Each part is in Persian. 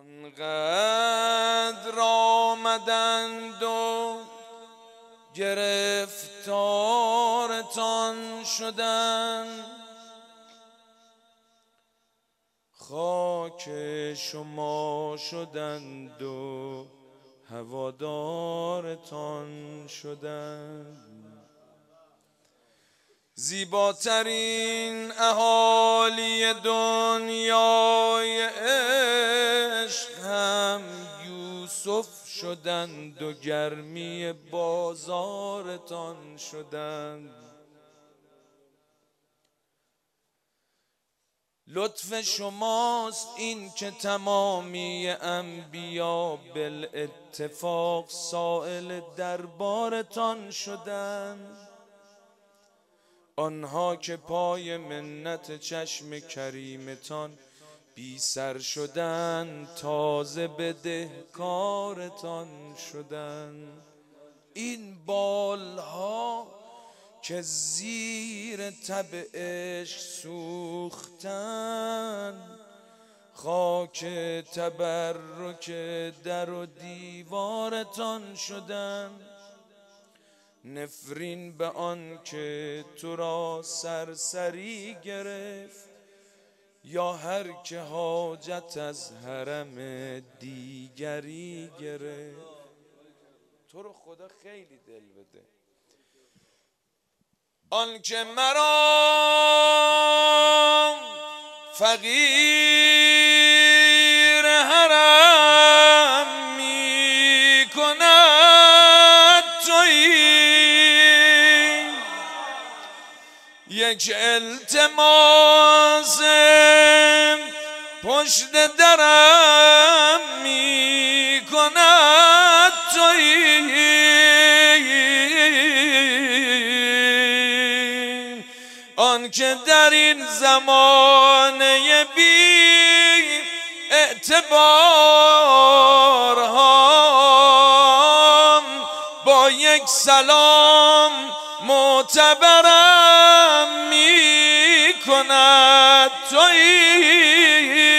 آنقدر آمدند و گرفتارتان شدند، خاک شما شدند و هوادارتان شدند. زیباترین اهالی دنیای عشق هم یوسف شدند و گرمی بازارتان شدند. لطف شماست این که تمامی انبیا بالاتفاق سائل دربارتان شدند. آنها که پای منت چشم کریمتان بی سر شدند، تازه بدهکارتان شدند. این بالها که زیر تب عشق سوختند، خاک تبرک در و دیوارتان شدند. نفرین به آن که تو را سرسری گرفت، یا هر که حاجت از حرم دیگری گرفت. تو رو خدا خیلی دل بده. آن که مرا فقیر حرم می کند تویی، یک التماس پشت درم می کند تویی. آن که در این زمانه بی اعتبارها با یک سلام معتبرم می کند تویی.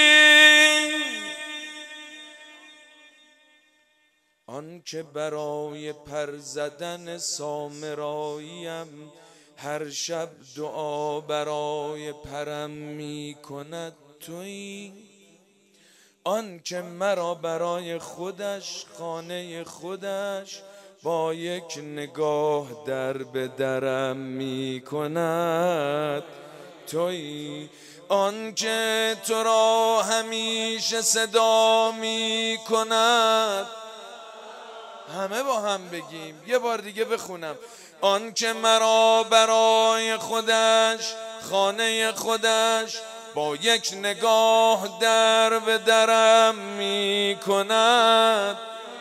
آن که برای پر زدن سامراییم هر شب دعا برای پرم می کند تویی. آن که مرا برای خودش خانه خودش با یک نگاه در به درم می کند تویی. آن که تو را همیشه صدا می کند، همه با هم بگیم، یه بار دیگه بخونم. آن که مرا برای خودش خانه خودش با یک نگاه در به درم می کند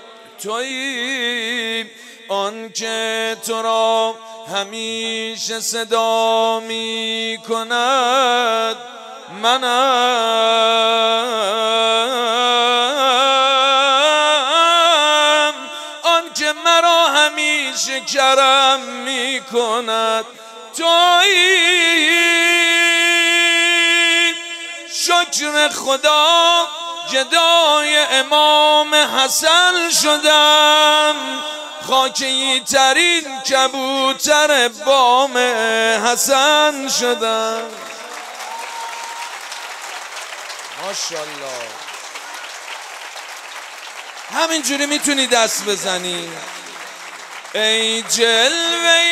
تویی. آن که تو را همیشه صدا می کند منم. آن که مرا همیشه کرم می کند تویی. شکر خدا جدای امام حسن شدم، خاکی ترین کبوتر بام حسن شدم. ماشاءالله. همینجوری میتونی دست بزنی. ای جلوه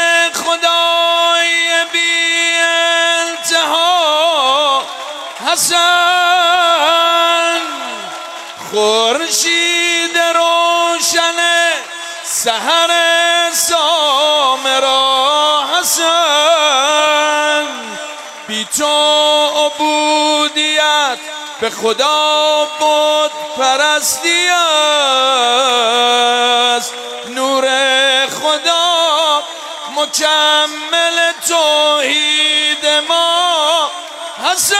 خدای بی انتها حسن، خورشید روشن سحر سامرا حسن. بی تو عبودیت به خدا بود پرستی است، نور خدا مکمل توحید ما حسن.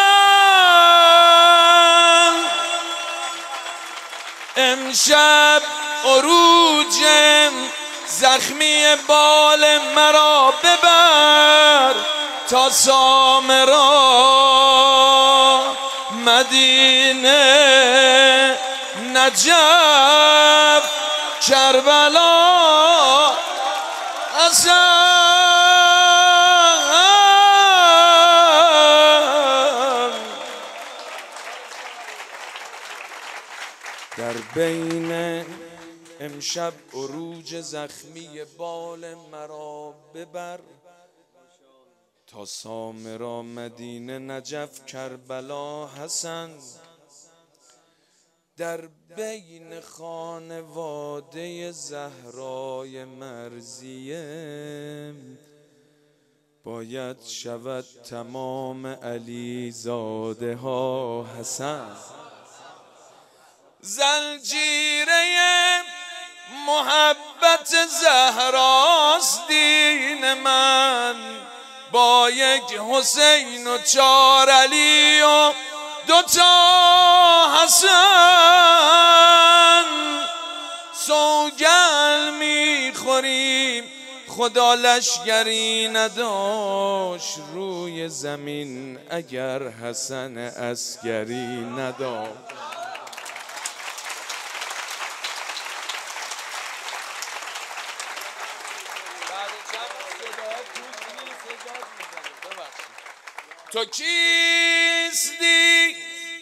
امشب عروج زخمی بال مرا ببر تا سامرا مدینه نجف کربلا حسن در بین امشب عروج زخمی بال مرا ببر تا سامرا مدینه نجف کربلا حسن در بین خانواده زهرای مرضیه باید شود تمام علی زاده ها حسن زنجیره محبت زهراست دین من با یک حسین و 4 علی و 2 حسن سوگند میخوریم خدا لشگری نداشت روی زمین اگر حسن عسکری نداشت تو کیستی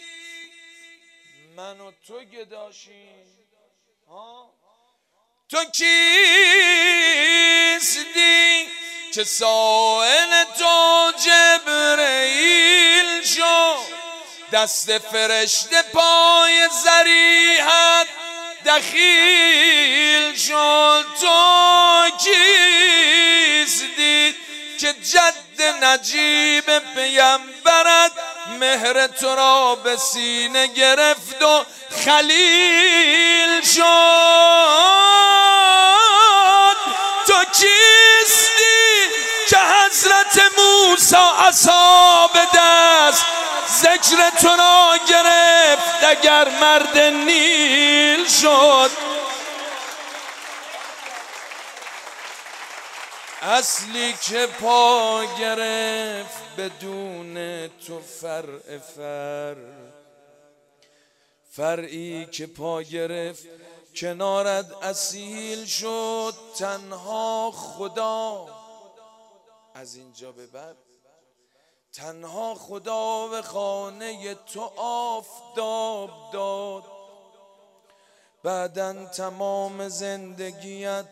من و تو گداشیم تو کیستی که سائل تو جبرئیل شد دست فرشته پای ذریحت دخیل شد تو کیستی که جد نجیب پیمبرت مهر تو را به سینه گرفت و خلیل شد تو کیستی که حضرت موسی عصا به دست ذکر تو را گرفت اگر مرد نیل شد اصلی که پا گرفت بدون تو فرع فرعی که پا گرفت کنارت اصیل شد تنها خدا از اینجا به بعد تنها خدا به خانه تو آفتاب داد بعداً تمام زندگیت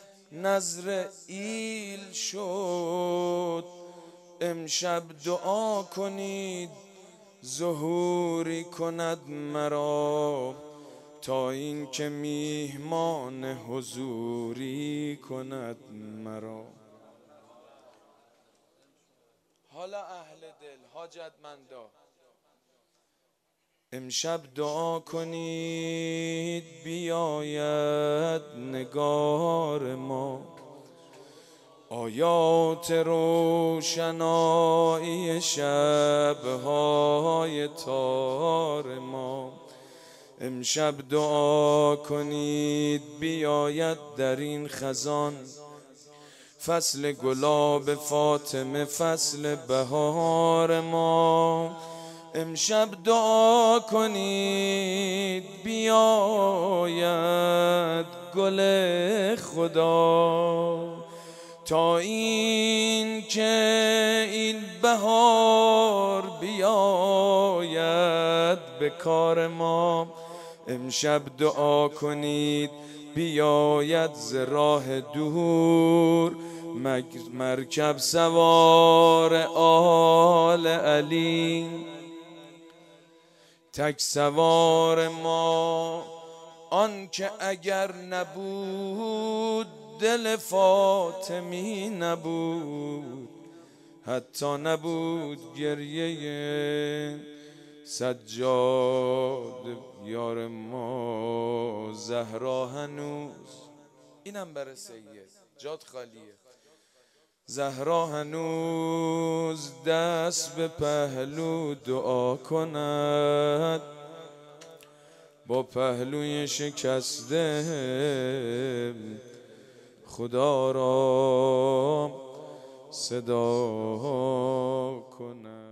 نزرعیل شد امشب دعا کنید ظهوری کند مرا تا این که میهمان حضوری کند مرا حالا اهل دل حاجتمندا امشب دعا کنید بیاید نگار ما آیات روشنایی شبهای تار ما امشب دعا کنید بیاید در این خزان فصل گلاب فاطمه فصل بهار ما امشب دعا کنید بیاید گل خدا تا این که این بهار بیاید به کار ما امشب دعا کنید بیاید ز راه دور مرکب سوار آل علی تک سوار ما آن که اگر نبود دل فاطمی نبود حتی نبود گریه سجاد یار ما زهرا هنوز اینم برای سید جات خالیه زهرا هنوز دست به پهلو دعا کند با پهلوی شکسته خدا را صدا کند